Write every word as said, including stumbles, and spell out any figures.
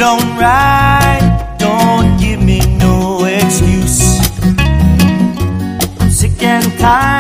don't right, don't give me no excuse. I'm sick and tired